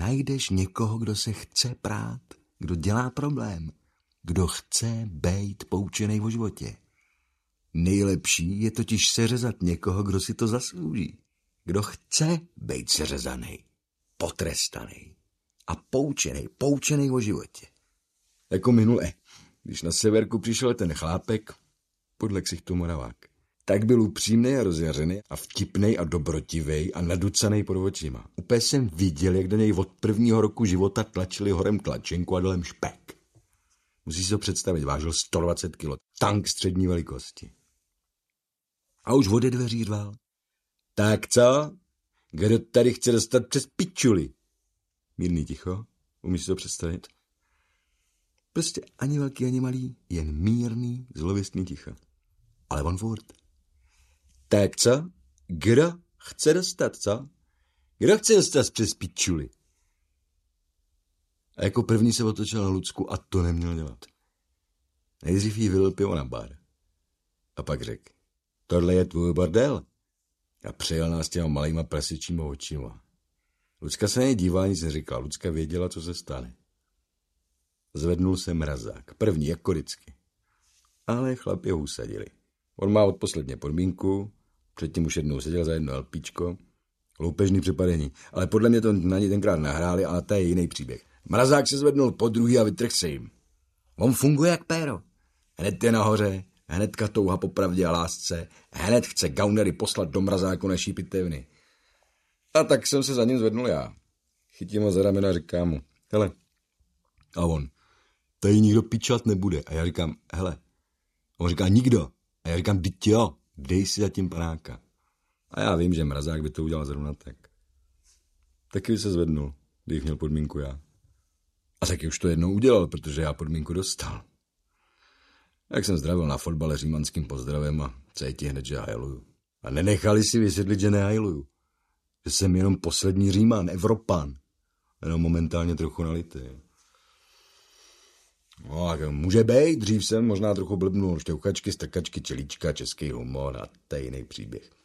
najdeš někoho, kdo se chce prát, kdo dělá problém, kdo chce bejt poučenej o životě. Nejlepší je totiž seřezat někoho, kdo si to zaslouží. Kdo chce bejt seřezanej, potrestanej a poučenej o životě. Jako minule, když na severku přišel ten chlápek podle ksichtu Moravák. Tak byl upřímnej a rozjařený a vtipnej a dobrotivej a naducanej pod očima. Úplně jsem viděl, jak do něj od prvního roku života tlačili horem tlačenku a dolem špek. Musíš si to představit, vážil 120 kilo, tank střední velikosti. A už ode dveří řval. Tak co? Kdo tady chce dostat přes pičuli? Mírný ticho, umíš si to představit? Prostě ani velký, ani malý, jen mírný, zlověstný ticho. Ale on furt. Tak co? Kdo chce dostat, co? Kdo chce dostat přes pičuli? A jako první se otočil na Lucku a to neměl dělat. Nejdřív jí vylil pivo na bar. A pak řekl, tohle je tvůj bordel. A přejel nás těma malýma prasečíma očima. Lucka se na něj dívá, nic neříkala. Lucka věděla, co se stane. Zvednul se mrazák. První, jako vždycky. Ale chlapi ho usadili. On má odposledně podmínku, předtím už jednou seděl za jedno LPčko. Loupežný přepadení. Ale podle mě to na něj tenkrát nahráli, ale to je jiný příběh. Mrazák se zvednul podruhý a vytrhl se jim. On funguje jak péro. Hned je nahoře, hnedka touha po pravdě a lásce, hned chce gaunery poslat do mrazáku naší pitevny. A tak jsem se za ním zvednul já. Chytím ho za ramena a říkám mu, hele. A on, tady nikdo pičat nebude. A já říkám, hele. A on říká, nikdo. A já říkám, dyť jo, dej si zatím panáka. A já vím, že mrazák by to udělal zrovna tak. Taky se zvednul, když měl podmínku já. A taky už to jednou udělal, protože já podmínku dostal. Jak jsem zdravil na fotbale římanským pozdravem a cítí hned, že hajluju. A nenechali si vysvětlit, že nehajluju. Že jsem jenom poslední Říman, Evropan. Jenom momentálně trochu nalitý. No, tak může být, dřív jsem možná trochu blbnul. Šťouchačky, strkačky, čelíčka, český humor a to je jiný příběh.